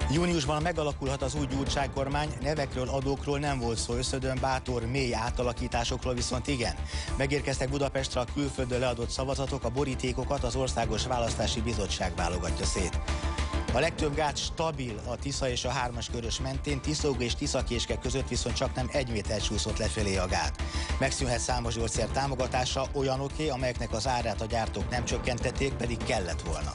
Júniusban megalakulhat az új gyurcsány-kormány, nevekről, adókról nem volt szó, összödön bátor, mély átalakításokról viszont igen. Megérkeztek Budapestre a külföldön leadott szavazatok, a borítékokat az Országos Választási Bizottság válogatja szét. A legtöbb gát stabil a Tisza és a 3-as körös mentén, Tiszóg és Tiszakéske között viszont csak nem 1 méter csúszott lefelé a gát. Megszűnhet számos gyógyszer támogatása, olyanoké, amelyeknek az árát a gyártók nem csökkentették, pedig kellett volna.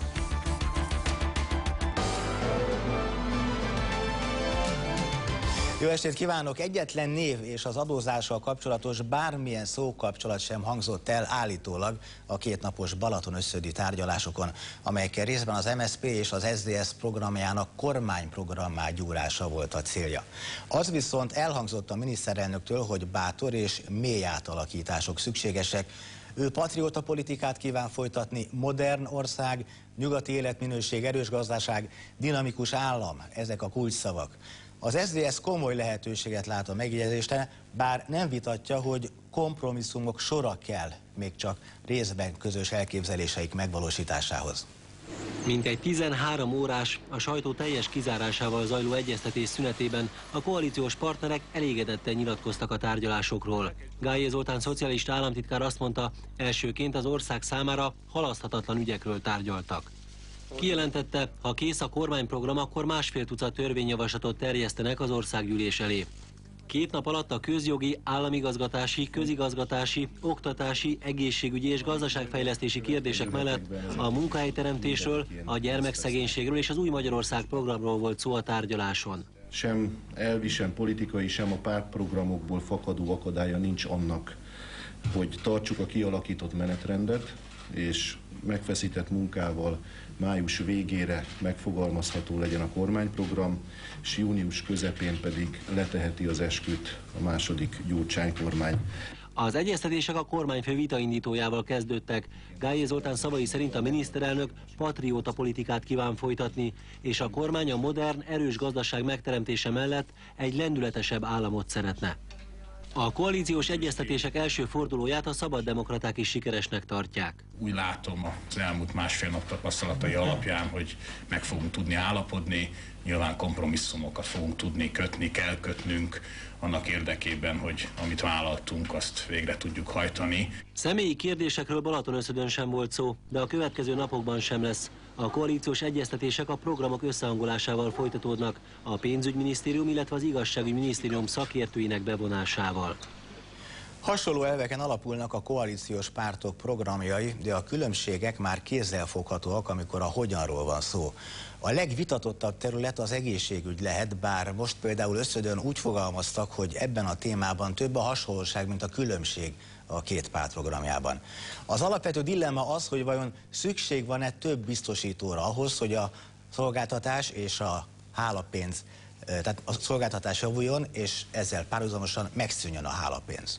Jó estét kívánok! Egyetlen név és az adózással kapcsolatos bármilyen szókapcsolat sem hangzott el állítólag a kétnapos Balaton-összödi tárgyalásokon, amelyekkel részben az MSZP és az SZDSZ programjának kormányprogrammá gyúrása volt a célja. Az viszont elhangzott a miniszterelnöktől, hogy bátor és mély átalakítások szükségesek. Ő patrióta politikát kíván folytatni, modern ország, nyugati életminőség, erős gazdaság, dinamikus állam, ezek a kulcsszavak. Az SZDSZ komoly lehetőséget lát a megjegyzésre, bár nem vitatja, hogy kompromisszumok sora kell még csak részben közös elképzeléseik megvalósításához. Mintegy 13 órás, a sajtó teljes kizárásával zajló egyeztetés szünetében a koalíciós partnerek elégedetten nyilatkoztak a tárgyalásokról. Gályé Zoltán szocialista államtitkár azt mondta, elsőként az ország számára halaszthatatlan ügyekről tárgyaltak. Kijelentette, ha kész a kormányprogram, akkor 1,5 tucat törvényjavaslatot terjesztenek az országgyűlés elé. 2 nap alatt a közjogi, államigazgatási, közigazgatási, oktatási, egészségügyi és gazdaságfejlesztési kérdések mellett a munkahelyteremtésről, a gyermekszegénységről és az Új Magyarország programról volt szó a tárgyaláson. Sem elvi, sem politikai, sem a pártprogramokból fakadó akadálya nincs annak, hogy tartsuk a kialakított menetrendet, és megfeszített munkával május végére megfogalmazható legyen a kormányprogram, és június közepén pedig leteheti az esküt a második Gyurcsány-kormány. Az egyeztetések a kormányfő vitaindítójával kezdődtek. Gályé Zoltán szavai szerint a miniszterelnök patrióta politikát kíván folytatni, és a kormány a modern, erős gazdaság megteremtése mellett egy lendületesebb államot szeretne. A koalíciós egyeztetések első fordulóját a szabaddemokraták is sikeresnek tartják. Úgy látom az elmúlt 1,5 nap tapasztalatai alapján, hogy meg fogunk tudni állapodni, nyilván kompromisszumokat fogunk tudni kötni, kell kötnünk annak érdekében, hogy amit vállaltunk, azt végre tudjuk hajtani. Személyi kérdésekről Balaton-összödön sem volt szó, de a következő napokban sem lesz. A koalíciós egyeztetések a programok összehangolásával folytatódnak, a pénzügyminisztérium, illetve az igazságügyminisztérium szakértőinek bevonásával. Hasonló elveken alapulnak a koalíciós pártok programjai, de a különbségek már kézzelfoghatóak, amikor a hogyanról van szó. A legvitatottabb terület az egészségügy lehet, bár most például összödön úgy fogalmaztak, hogy ebben a témában több a hasonlóság, mint a különbség a két párt programjában. Az alapvető dilemma az, hogy vajon szükség van-e több biztosítóra ahhoz, hogy a szolgáltatás és a hálapénz, tehát a szolgáltatás javuljon, és ezzel párhuzamosan megszűnjön a hálapénz.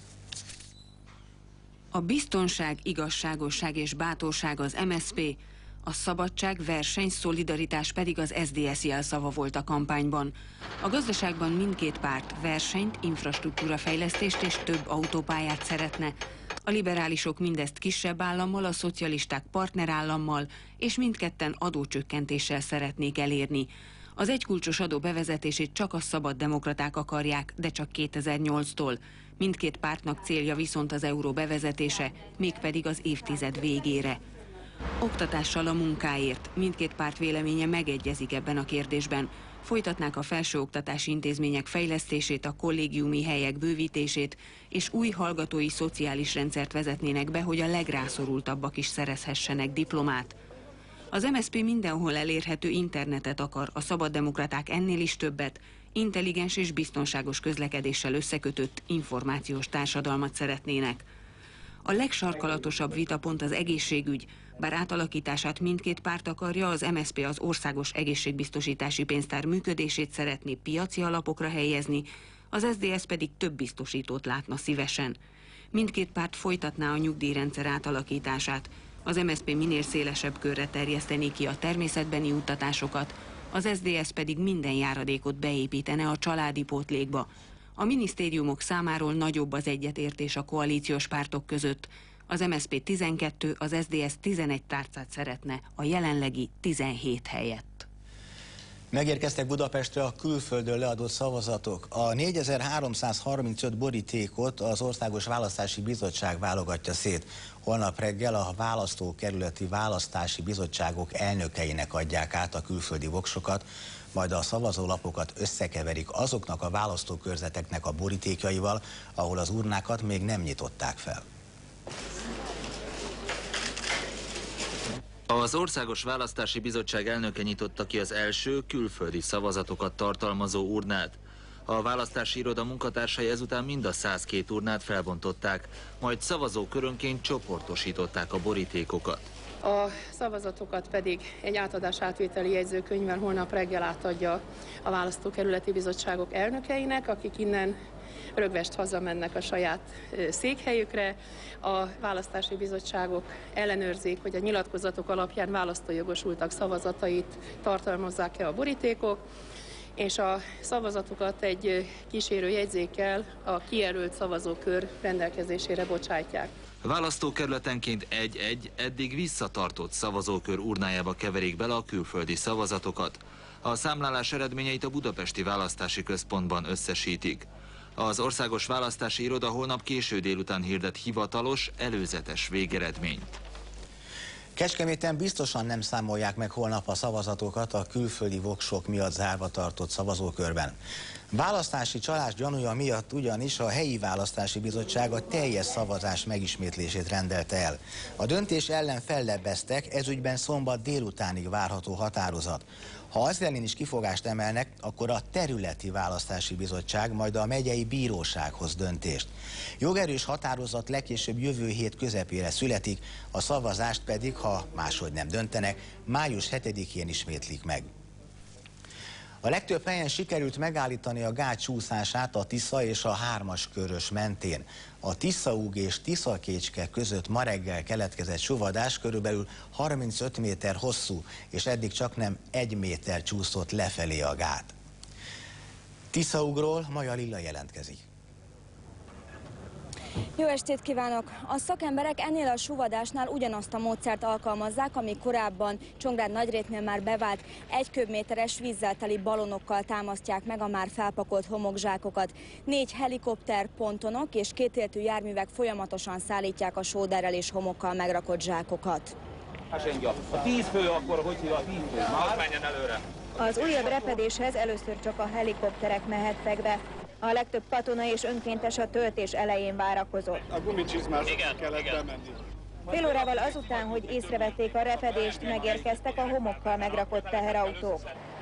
A biztonság, igazságosság és bátorság az MSZP, a szabadság, verseny, szolidaritás pedig az SZDSZ jelszava volt a kampányban. A gazdaságban mindkét párt versenyt, infrastruktúrafejlesztést és több autópályát szeretne. A liberálisok mindezt kisebb állammal, a szocialisták partnerállammal, és mindketten adócsökkentéssel szeretnék elérni. Az egykulcsos adó bevezetését csak a szabaddemokraták akarják, de csak 2008-tól. Mindkét pártnak célja viszont az euró bevezetése, mégpedig az évtized végére. Oktatással a munkáért. Mindkét párt véleménye megegyezik ebben a kérdésben. Folytatnák a felsőoktatási intézmények fejlesztését, a kollégiumi helyek bővítését, és új hallgatói szociális rendszert vezetnének be, hogy a legrászorultabbak is szerezhessenek diplomát. Az MSZP mindenhol elérhető internetet akar, a szabaddemokraták ennél is többet, intelligens és biztonságos közlekedéssel összekötött információs társadalmat szeretnének. A legsarkalatosabb vitapont az egészségügy, bár átalakítását mindkét párt akarja, az MSZP az országos egészségbiztosítási pénztár működését szeretné piaci alapokra helyezni, az SZDSZ pedig több biztosítót látna szívesen. Mindkét párt folytatná a nyugdíjrendszer átalakítását, az MSZP minél szélesebb körre terjesztené ki a természetbeni juttatásokat, az SZDSZ pedig minden járadékot beépítene a családi pótlékba. A minisztériumok számáról nagyobb az egyetértés a koalíciós pártok között. Az MSZP 12, az SZDSZ 11 tárcát szeretne, a jelenlegi 17 helyett. Megérkeztek Budapestre a külföldön leadott szavazatok. A 4335 borítékot az Országos Választási Bizottság válogatja szét. Holnap reggel a választókerületi választási bizottságok elnökeinek adják át a külföldi voksokat, majd a szavazólapokat összekeverik azoknak a választókörzeteknek a borítékjaival, ahol az urnákat még nem nyitották fel. Az Országos Választási Bizottság elnöke nyitotta ki az első külföldi szavazatokat tartalmazó urnát. A választási iroda munkatársai ezután mind a 102 urnát felbontották, majd szavazókörönként csoportosították a borítékokat. A szavazatokat pedig egy átadás-átvételi jegyzőkönyvvel holnap reggel átadja a választókerületi bizottságok elnökeinek, akik innen rögvest hazamennek a saját székhelyükre. A választási bizottságok ellenőrzik, hogy a nyilatkozatok alapján választójogosultak szavazatait tartalmazzák-e a borítékok, és a szavazatokat egy kísérő jegyzékkel a kijelölt szavazókör rendelkezésére bocsátják. Választókerületenként egy-egy eddig visszatartott szavazókör urnájába keverik bele a külföldi szavazatokat. A számlálás eredményeit a Budapesti Választási Központban összesítik. Az Országos Választási Iroda holnap késő délután hirdet hivatalos, előzetes végeredményt. Kecskeméten biztosan nem számolják meg holnap a szavazatokat a külföldi voksok miatt zárva tartott szavazókörben. Választási csalás gyanúja miatt ugyanis a helyi választási bizottság a teljes szavazás megismétlését rendelte el. A döntés ellen fellebbeztek, ezügyben szombat délutánig várható határozat. Ha az ellen is kifogást emelnek, akkor a területi választási bizottság majd a megyei bírósághoz döntést. Jogerős határozat legkésőbb jövő hét közepére születik, a szavazást pedig, ha máshogy nem döntenek, május 7-én ismétlik meg. A legtöbb helyen sikerült megállítani a gát csúszását a Tisza és a 3-as körös mentén. A Tiszaúg és Tiszakécske között ma reggel keletkezett suvadás körülbelül 35 méter hosszú, és eddig csaknem 1 méter csúszott lefelé a gát. Tiszaúgról Maja Lilla jelentkezik. Jó estét kívánok! A szakemberek ennél a suvadásnál ugyanazt a módszert alkalmazzák, ami korábban Csongrád Nagyrétnél már bevált. 1 köbméteres vízzel teli balonokkal támasztják meg a már felpakolt homokzsákokat. 4 helikopter, pontonok és kétéltű járművek folyamatosan szállítják a sóderrel és homokkal megrakott zsákokat. A 10 fő akkor, hogy hívja a 10 fő? Már menjen előre! Az újabb repedéshez először csak a helikopterek mehettek be. A legtöbb katona és önkéntes a töltés elején várakozott. A gumicsizmát kellett bemenni. Fél órával azután, hogy észrevették a repedést, megérkeztek a homokkal megrakott teherautók.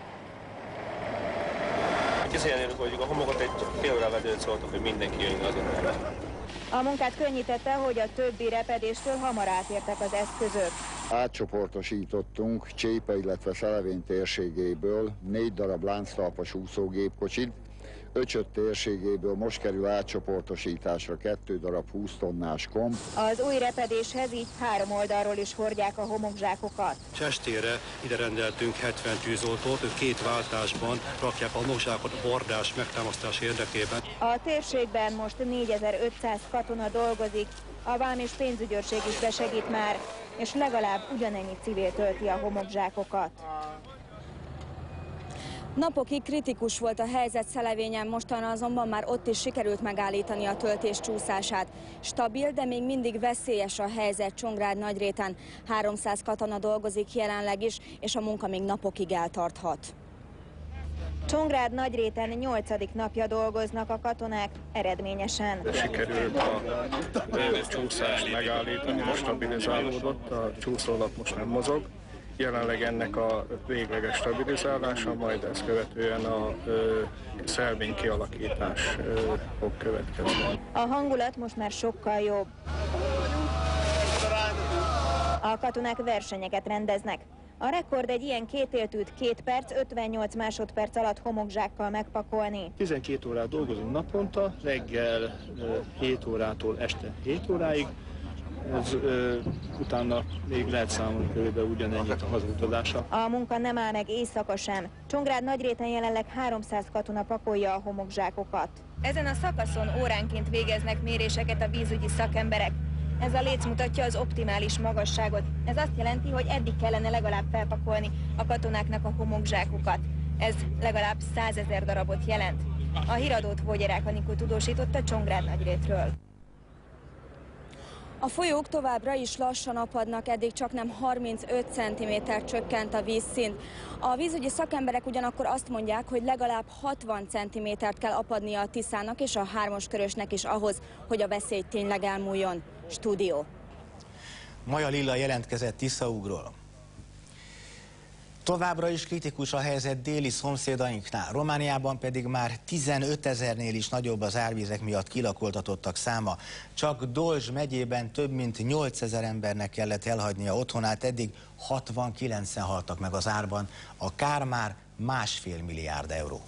Kiszélnélünk, hogy a homokot egy fél órával ezelőtt szóltak, hogy mindenki jön azonnal. A munkát könnyítette, hogy a többi repedéstől hamar átértek az eszközök. Átcsoportosítottunk Csépa, illetve Szelevény térségéből 4 darab lánctalpas úszógépkocsit, Öcsöt térségéből most kerül átcsoportosításra 2 darab 20 tonnás komp. Az új repedéshez így 3 oldalról is hordják a homokzsákokat. Csestére ide rendeltünk 70 tűzoltót, ők 2 váltásban rakják a homokzsákot a bordás megtámasztás érdekében. A térségben most 4500 katona dolgozik, a vám és pénzügyőrség is besegít már, és legalább ugyanennyi civil tölti a homokzsákokat. Napokig kritikus volt a helyzet Szelevényen, mostanra azonban már ott is sikerült megállítani a töltés csúszását. Stabil, de még mindig veszélyes a helyzet Csongrád Nagyréten. 300 katona dolgozik jelenleg is, és a munka még napokig eltarthat. Csongrád Nagyréten 8. napja dolgoznak a katonák, eredményesen. Sikerült a csúszást megállítani, most stabilizálódott, a csúszólap most nem mozog. Jelenleg ennek a végleges stabilizálása, majd ezt követően a szelvény kialakítás fog következni. A hangulat most már sokkal jobb. A katonák versenyeket rendeznek. A rekord egy ilyen kétéltűt 2 perc, 58 másodperc alatt homokzsákkal megpakolni. 12 órát dolgozunk naponta, reggel 7 órától este 7 óráig. Ez, utána még lehet számolni körülbelül ugyanennyit a hazautalásra. A munka nem áll meg éjszaka sem. Csongrád Nagyréten jelenleg 300 katona pakolja a homokzsákokat. Ezen a szakaszon óránként végeznek méréseket a vízügyi szakemberek. Ez a léc mutatja az optimális magasságot. Ez azt jelenti, hogy eddig kellene legalább felpakolni a katonáknak a homokzsákokat. Ez legalább 100 000 darabot jelent. A híradót Vogyerák Anikó tudósította Csongrád Nagyrétről. A folyók továbbra is lassan apadnak, eddig csaknem 35 cm csökkent a vízszint. A vízügyi szakemberek ugyanakkor azt mondják, hogy legalább 60 cm-t kell apadnia a Tiszának és a Hármaskörösnek is ahhoz, hogy a veszély tényleg elmúljon. Stúdió. Maja Lilla jelentkezett Tiszaugról. Továbbra is kritikus a helyzet déli szomszédainknál, Romániában pedig már 15 000-nél is nagyobb az árvizek miatt kilakoltatottak száma. Csak Dolzs megyében több mint 8000 embernek kellett elhagynia otthonát, eddig 69-en haltak meg az árban, a kár már 1,5 milliárd euró.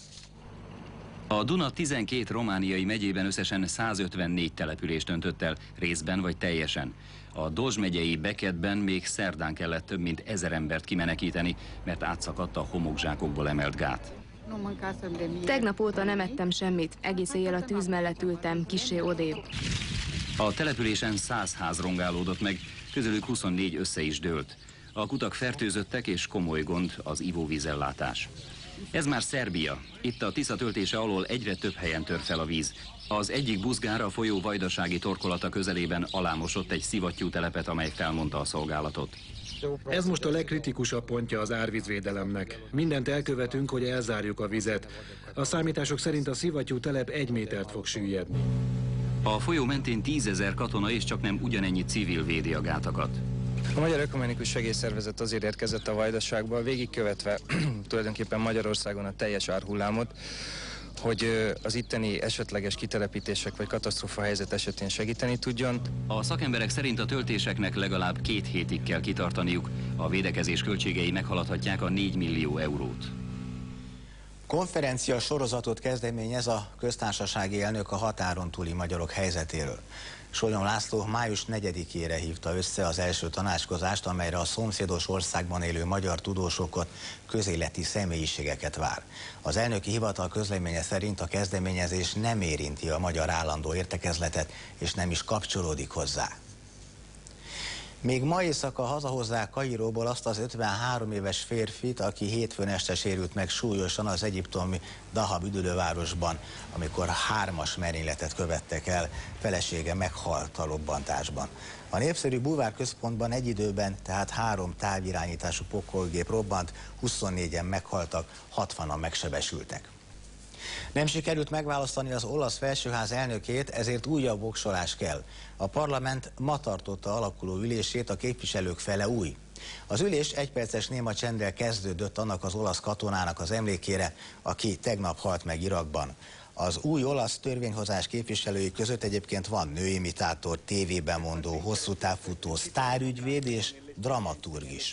A Duna 12 romániai megyében összesen 154 települést döntött el, részben vagy teljesen. A Dolzs megyei Bekedben még szerdán kellett több mint 1000 embert kimenekíteni, mert átszakadt a homokzsákokból emelt gát. Tegnap óta nem ettem semmit, egész éjjel a tűz mellett ültem, kissé odébb. A településen 100 ház rongálódott meg, közülük 24 össze is dőlt. A kutak fertőzöttek és komoly gond az ivóvízellátás. Ez már Szerbia. Itt a Tisza töltése alól egyre több helyen tör fel a víz. Az egyik buzgár a folyó vajdasági torkolata közelében alámosott egy szivattyútelepet, amely felmondta a szolgálatot. Ez most a legkritikusabb pontja az árvízvédelemnek. Mindent elkövetünk, hogy elzárjuk a vizet. A számítások szerint a szivattyútelep 1 métert fog süllyedni. A folyó mentén 10 000 katona és csaknem ugyanennyi civil védi a gátakat. A Magyar Ökumenikus Segélyszervezet azért érkezett a Vajdaságba, végigkövetve tulajdonképpen Magyarországon a teljes árhullámot, hogy az itteni esetleges kitelepítések vagy katasztrófa helyzet esetén segíteni tudjon. A szakemberek szerint a töltéseknek legalább 2 hétig kell kitartaniuk. A védekezés költségei meghaladhatják a 4 millió eurót. Konferencia sorozatot kezdeményez a köztársasági elnök a határon túli magyarok helyzetéről. Solyom László május 4-ére hívta össze az első tanácskozást, amelyre a szomszédos országban élő magyar tudósokat, közéleti személyiségeket vár. Az elnöki hivatal közleménye szerint a kezdeményezés nem érinti a magyar állandó értekezletet, és nem is kapcsolódik hozzá. Még ma éjszaka hazahozzák Kairóból azt az 53 éves férfit, aki hétfőn este sérült meg súlyosan az egyiptomi Dahab üdülővárosban, amikor 3-as merényletet követtek el, felesége meghalt a robbantásban. A népszerű bulvárközpontban egy időben tehát 3 távirányítású pokolgép robbant, 24-en meghaltak, 60-an megsebesültek. Nem sikerült megválasztani az olasz felsőház elnökét, ezért újabb voksolás kell. A parlament ma tartotta alakuló ülését, a képviselők fele új. Az ülés 1 perces néma csenddel kezdődött annak az olasz katonának az emlékére, aki tegnap halt meg Irakban. Az új olasz törvényhozás képviselői között egyébként van nőimitátor, tévébemondó, hosszú távfutó, sztárügyvéd és dramaturg is.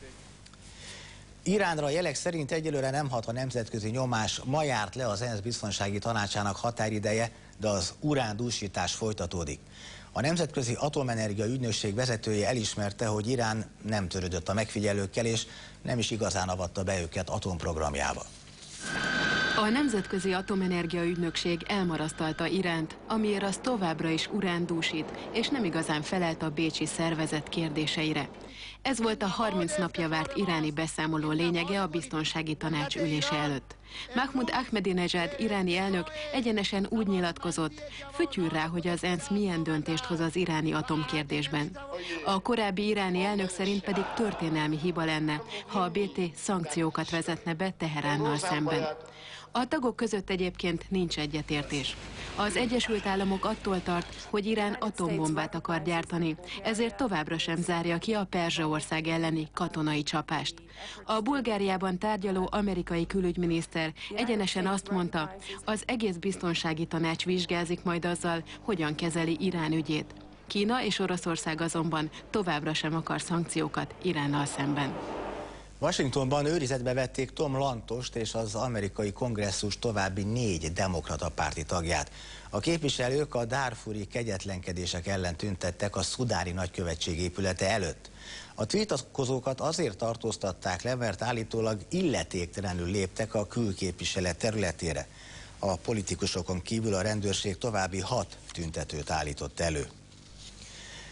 Iránra a jelek szerint egyelőre nem hat a nemzetközi nyomás, ma járt le az ENSZ biztonsági tanácsának határideje, de az urándúsítás folytatódik. A Nemzetközi Atomenergia Ügynökség vezetője elismerte, hogy Irán nem törődött a megfigyelőkkel, és nem is igazán avatta be őket atomprogramjába. A Nemzetközi Atomenergia Ügynökség elmarasztalta Iránt, amiért az továbbra is urándúsít, és nem igazán felelt a bécsi szervezet kérdéseire. Ez volt a 30 napja várt iráni beszámoló lényege a biztonsági tanács ülése előtt. Mahmoud Ahmadinejad iráni elnök egyenesen úgy nyilatkozott, fütyül rá, hogy az ENSZ milyen döntést hoz az iráni atomkérdésben. A korábbi iráni elnök szerint pedig történelmi hiba lenne, ha a BT szankciókat vezetne be Teheránnal szemben. A tagok között egyébként nincs egyetértés. Az Egyesült Államok attól tart, hogy Irán atombombát akar gyártani, ezért továbbra sem zárja ki a Perzsaország elleni katonai csapást. A Bulgáriában tárgyaló amerikai külügyminiszter egyenesen azt mondta, az egész biztonsági tanács vizsgázik majd azzal, hogyan kezeli Irán ügyét. Kína és Oroszország azonban továbbra sem akar szankciókat Iránnal szemben. Washingtonban őrizetbe vették Tom Lantost és az amerikai kongresszus további 4 demokrata párti tagját. A képviselők a dárfuri kegyetlenkedések ellen tüntettek a szudáni nagykövetség épülete előtt. A tiltakozókat azért tartóztatták le, mert állítólag illetéktelenül léptek a külképviselet területére. A politikusokon kívül a rendőrség további 6 tüntetőt állított elő.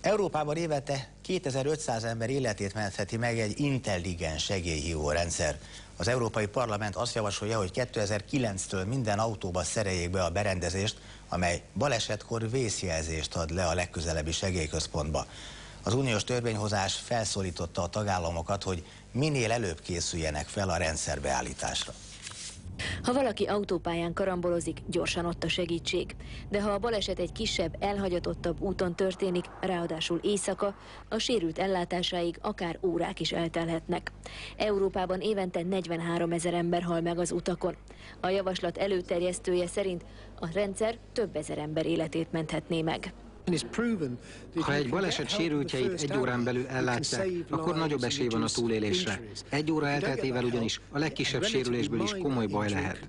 Európában évente 2500 ember életét mentheti meg egy intelligens segélyhívó rendszer. Az Európai Parlament azt javasolja, hogy 2009-től minden autóba szereljék be a berendezést, amely balesetkor vészjelzést ad le a legközelebbi segélyközpontba. Az uniós törvényhozás felszólította a tagállamokat, hogy minél előbb készüljenek fel a rendszer beállításra. Ha valaki autópályán karambolozik, gyorsan ott a segítség. De ha a baleset egy kisebb, elhagyatottabb úton történik, ráadásul éjszaka, a sérült ellátásáig akár órák is eltelhetnek. Európában évente 43 000 ember hal meg az utakon. A javaslat előterjesztője szerint a rendszer több ezer ember életét menthetné meg. Ha egy baleset sérültjeit egy órán belül ellátják, akkor nagyobb esély van a túlélésre. Egy óra elteltével ugyanis a legkisebb sérülésből is komoly baj lehet.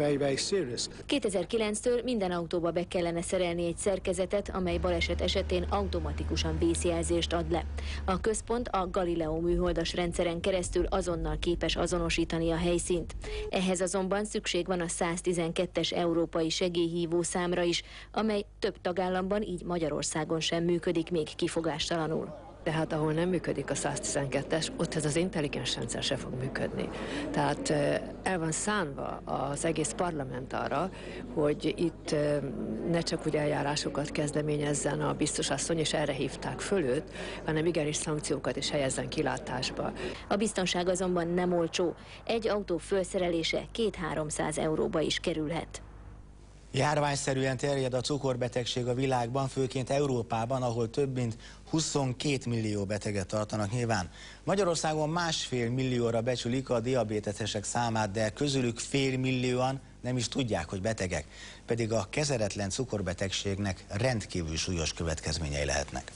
2009-től minden autóba be kellene szerelni egy szerkezetet, amely baleset esetén automatikusan vészjelzést ad le. A központ a Galileo műholdas rendszeren keresztül azonnal képes azonosítani a helyszínt. Ehhez azonban szükség van a 112-es európai segélyhívó számra is, amely több tagállamban, így Magyarországon sem működik még kifogástalanul. Tehát ahol nem működik a 112-es, ott ez az intelligens rendszer se fog működni. Tehát el van szánva az egész parlament arra, hogy itt ne csak úgy eljárásokat kezdeményezzen a biztos asszony, és erre hívták föl őt, hanem igenis szankciókat is helyezzen kilátásba. A biztonság azonban nem olcsó. Egy autó felszerelése 200-300 euróba is kerülhet. Járványszerűen terjed a cukorbetegség a világban, főként Európában, ahol több mint 22 millió beteget tartanak nyilván. Magyarországon 1,5 millióra becsülik a diabétesek számát, de közülük fél millióan nem is tudják, hogy betegek, pedig a kezeletlen cukorbetegségnek rendkívül súlyos következményei lehetnek.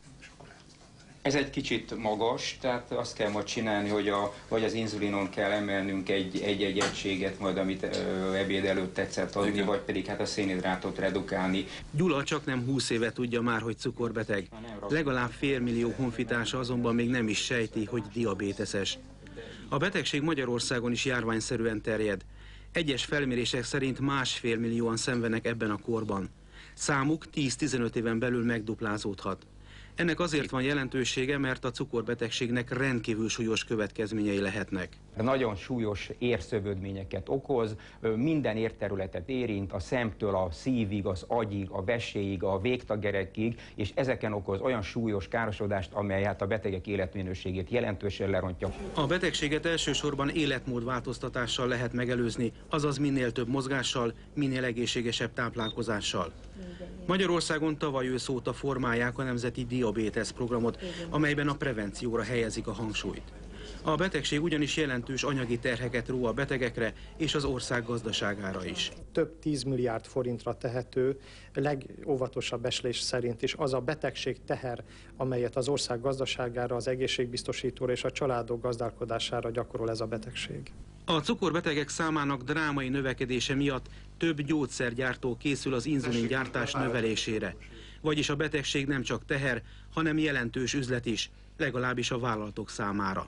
Ez egy kicsit magas, tehát azt kell majd csinálni, hogy vagy az inzulinon kell emelnünk egy egységet, majd amit ebéd előtt tetszett adni, vagy pedig hát a szénhidrátot redukálni. Gyula csaknem 20 éve tudja már, hogy cukorbeteg. Legalább fél millió honfitársa azonban még nem is sejti, hogy diabéteses. A betegség Magyarországon is járványszerűen terjed. Egyes felmérések szerint 1,5 millióan szenvednek ebben a korban. Számuk 10-15 éven belül megduplázódhat. Ennek azért van jelentősége, mert a cukorbetegségnek rendkívül súlyos következményei lehetnek. Nagyon súlyos érszövődményeket okoz, minden érterületet érint, a szemtől a szívig, az agyig, a veséig, a végtagerekig, és ezeken okoz olyan súlyos károsodást, amely hát a betegek életminőségét jelentősen lerontja. A betegséget elsősorban életmódváltoztatással lehet megelőzni, azaz minél több mozgással, minél egészségesebb táplálkozással. Magyarországon tavaly ősz óta formálják a Nemzeti Diabétesz programot, amelyben a prevencióra helyezik a hangsúlyt. A betegség ugyanis jelentős anyagi terheket ró a betegekre és az ország gazdaságára is. Több 10 milliárd forintra tehető, legóvatosabb becslés szerint is az a betegség teher, amelyet az ország gazdaságára, az egészségbiztosítóra és a családok gazdálkodására gyakorol ez a betegség. A cukorbetegek számának drámai növekedése miatt több gyógyszergyártó készül az inzulingyártás növelésére. Vagyis a betegség nem csak teher, hanem jelentős üzlet is, legalábbis a vállalatok számára.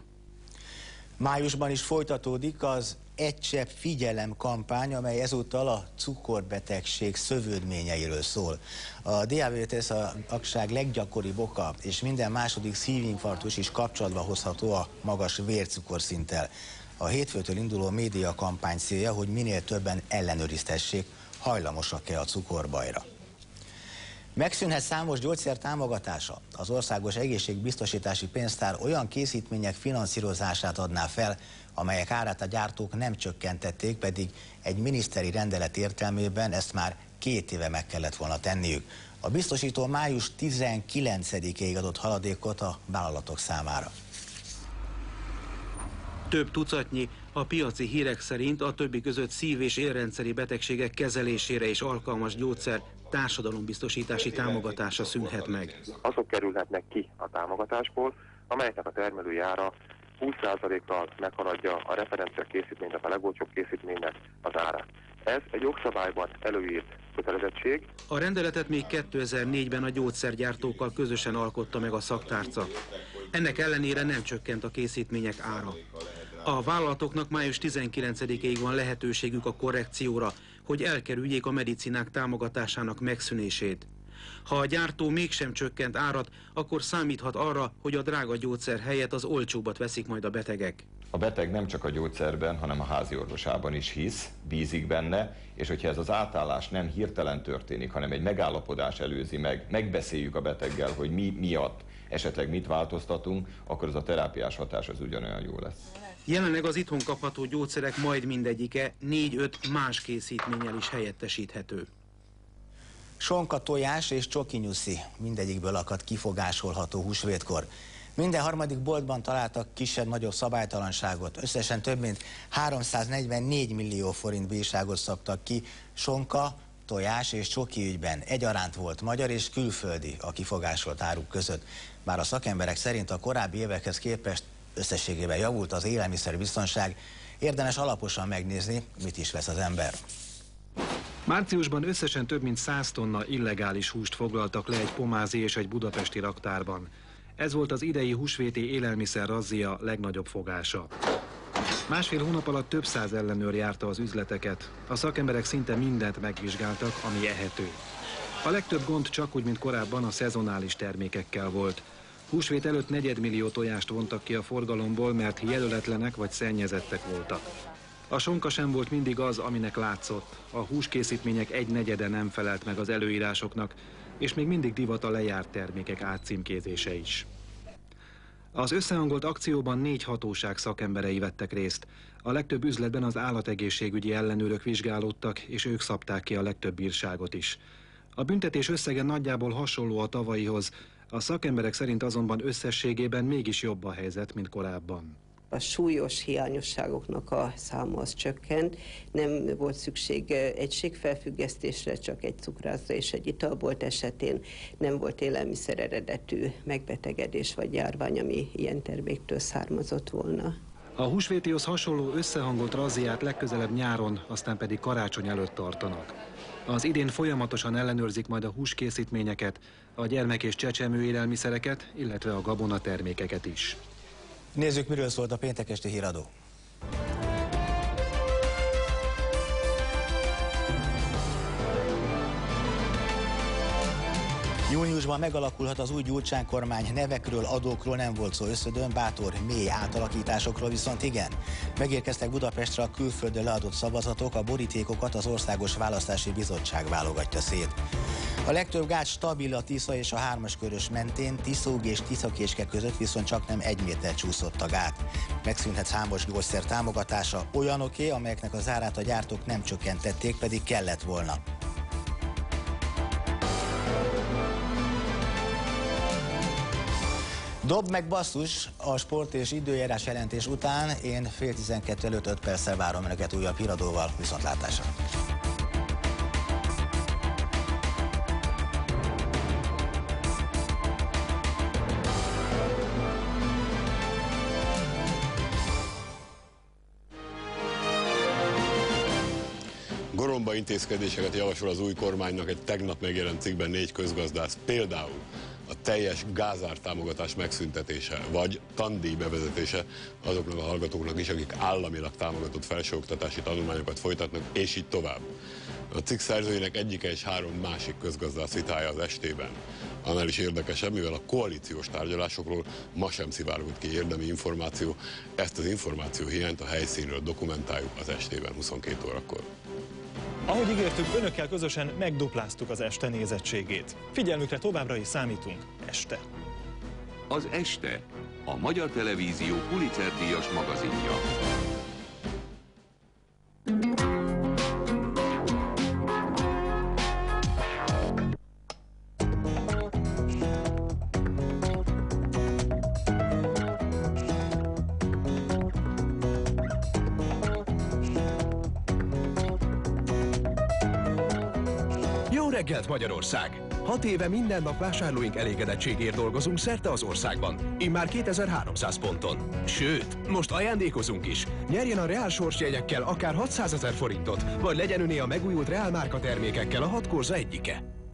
Májusban is folytatódik az Egy csepp figyelem kampány, amely ezúttal a cukorbetegség szövődményeiről szól. A diabétesz a vakság leggyakoribb oka, és minden második szívinfarktus is kapcsolatba hozható a magas vércukorszinttel. A hétfőtől induló média kampány célja, hogy minél többen ellenőriztessék, hajlamosak-e a cukorbajra. Megszűnhet számos gyógyszer támogatása. Az Országos Egészségbiztosítási Pénztár olyan készítmények finanszírozását adná fel, amelyek árát a gyártók nem csökkentették, pedig egy miniszteri rendelet értelmében ezt már 2 éve meg kellett volna tenniük. A biztosító május 19-ig adott haladékot a vállalatok számára. Több tucatnyi, a piaci hírek szerint a többi között szív- és érrendszeri betegségek kezelésére is alkalmas gyógyszer társadalombiztosítási támogatása szűnhet meg. Azok kerülhetnek ki a támogatásból, amelyeknek a termelői ára 20%-kal meghaladja a referencia készítménynek, a legolcsóbb készítménynek az árát. Ez egy jogszabályban előírt kötelezettség. A rendeletet még 2004-ben a gyógyszergyártókkal közösen alkotta meg a szaktárca. Ennek ellenére nem csökkent a készítmények ára. A vállalatoknak május 19-ig van lehetőségük a korrekcióra, hogy elkerüljék a medicinák támogatásának megszűnését. Ha a gyártó mégsem csökkent árat, akkor számíthat arra, hogy a drága gyógyszer helyett az olcsóbbat veszik majd a betegek. A beteg nem csak a gyógyszerben, hanem a házi orvosában is hisz, bízik benne, és hogyha ez az átállás nem hirtelen történik, hanem egy megállapodás előzi meg, megbeszéljük a beteggel, hogy mi miatt esetleg mit változtatunk, akkor az a terápiás hatás az ugyanolyan jó lesz. Jelenleg az itthon kapható gyógyszerek majd mindegyike 4-5 más készítménnyel is helyettesíthető. Sonka, tojás és csokinyuszi, mindegyikből akad kifogásolható húsvétkor. Minden harmadik boltban találtak kisebb-nagyobb szabálytalanságot. Összesen több mint 344 millió forint bírságot szabtak ki sonka, tojás és csoki ügyben. Egyaránt volt magyar és külföldi a kifogásolt áruk között. Bár a szakemberek szerint a korábbi évekhez képest összességében javult az élelmiszerbiztonság, érdemes alaposan megnézni, mit is vesz az ember. Márciusban összesen több mint 100 tonna illegális húst foglaltak le egy pomázi és egy budapesti raktárban. Ez volt az idei húsvéti élelmiszer razzia legnagyobb fogása. Másfél hónap alatt több száz ellenőr járta az üzleteket. A szakemberek szinte mindent megvizsgáltak, ami ehető. A legtöbb gond csak úgy, mint korábban a szezonális termékekkel volt. Húsvét előtt 4 millió tojást vontak ki a forgalomból, mert jelöletlenek vagy szennyezettek voltak. A sonka sem volt mindig az, aminek látszott. A húskészítmények 1/4 nem felelt meg az előírásoknak, és még mindig divat a lejárt termékek átcímkézése is. Az összehangolt akcióban 4 hatóság szakemberei vettek részt. A legtöbb üzletben az állategészségügyi ellenőrök vizsgálódtak, és ők szabták ki a legtöbb bírságot is. A büntetés összege nagyjából hasonló a tavalyihoz, a szakemberek szerint azonban összességében mégis jobb a helyzet, mint korábban. A súlyos hiányosságoknak a száma az csökkent, nem volt szükség egységfelfüggesztésre, csak egy cukrászra és egy italbolt esetén, nem volt élelmiszer eredetű megbetegedés vagy járvány, ami ilyen terméktől származott volna. A húsvétihoz hasonló összehangolt razziát legközelebb nyáron, aztán pedig karácsony előtt tartanak. Az idén folyamatosan ellenőrzik majd a húskészítményeket, a gyermek- és csecsemő élelmiszereket, illetve a gabonatermékeket is. Nézzük, miről szólt a péntek esti híradó. Júniusban megalakulhat az új Gyurcsány kormány, nevekről, adókról nem volt szó összödön, bátor, mély átalakításokról viszont igen. Megérkeztek Budapestre a külföldön leadott szavazatok, a borítékokat az Országos Választási Bizottság válogatja szét. A legtöbb gát stabil a Tisza és a 3-as körös mentén, Tiszóg és Tiszakécske között viszont csak nem 1 méter csúszott a gát. Megszűnhet számos gyógyszer támogatása, olyanoké, amelyeknek a zárát a gyártók nem csökkentették, pedig kellett volna. Dob meg basszus, a sport és időjárás jelentés után én 11:30 előtt 5 perccel várom önöket újabb híradóval, viszontlátásra! Goromba intézkedéseket javasol az új kormánynak egy tegnap megjelent cikkben 4 közgazdász, például a teljes gázár támogatás megszüntetése, vagy tandíj bevezetése azoknak a hallgatóknak is, akik államilag támogatott felsőoktatási tanulmányokat folytatnak, és így tovább. A cikk szerzőinek egyike és 3 másik közgazdász vitája az estében. Annál is érdekesebb, mivel a koalíciós tárgyalásokról ma sem szivárgott ki érdemi információ, ezt az információ hiányt a helyszínről dokumentáljuk az estében 22 órakor. Ahogy ígértük, önökkel közösen megdupláztuk az este nézettségét. Figyelmükre továbbra is számítunk este. Az Este, a Magyar Televízió Pulitzer-díjas magazinja. Reggelt Magyarország! 6 éve minden nap vásárlóink elégedettségért dolgozunk szerte az országban. Immár 2300 ponton. Sőt, most ajándékozunk is. Nyerjen a Real sorsjegyekkel akár 600 000 forintot, vagy legyen öné a megújult Real márka termékekkel a 6 korza egyike.